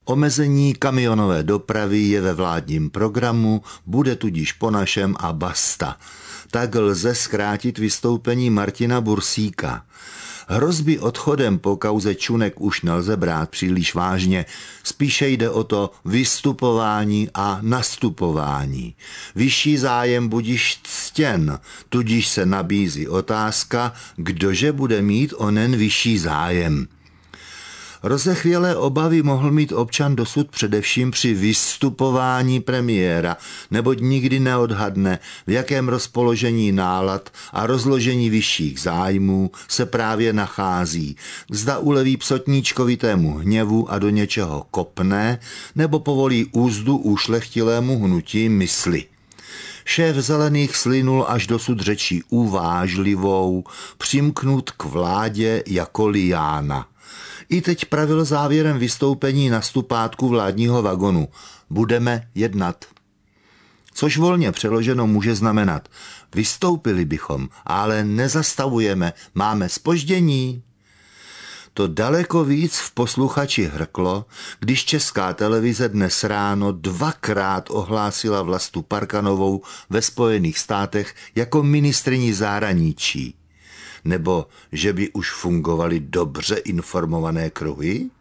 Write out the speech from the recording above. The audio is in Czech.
Omezení kamionové dopravy je ve vládním programu, bude tudíž po našem a basta. Tak lze zkrátit vystoupení Martina Bursíka. Hrozby odchodem po kauze Čunek už nelze brát příliš vážně, spíše jde o to vystupování a nastupování. Vyšší zájem budiž ctěn, tudíž se nabízí otázka, kdože bude mít onen vyšší zájem. Rozechvělé obavy mohl mít občan dosud především při vystupování premiéra, neboť nikdy neodhadne, v jakém rozpoložení nálad a rozložení vyšších zájmů se právě nachází. Zda uleví psotníčkovitému hněvu a do něčeho kopne, nebo povolí úzdu ušlechtilému hnutí mysli. Šéf Zelených slinul až dosud řečí uvážlivou, přimknut k vládě jako liána. I teď pravil závěrem vystoupení na stupátku vládního vagonu. Budeme jednat. Což volně přeloženo může znamenat. Vystoupili bychom, ale nezastavujeme, máme zpoždění. To daleko víc v posluchači hrklo, když Česká televize dnes ráno 2krát ohlásila Vlastu Parkanovou ve Spojených státech jako ministryni zahraničí. Nebo že by už fungovaly dobře informované kruhy?